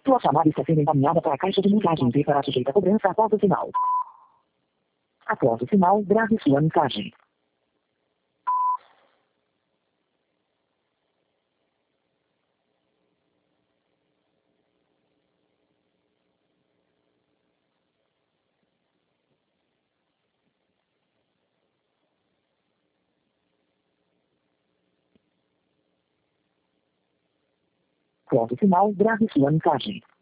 Sua chamada está sendo encaminhada para a caixa de mensagens e será sujeita a cobrança após o sinal. Após o sinal, grave sua mensagem. Após o sinal, grave sua mensagem.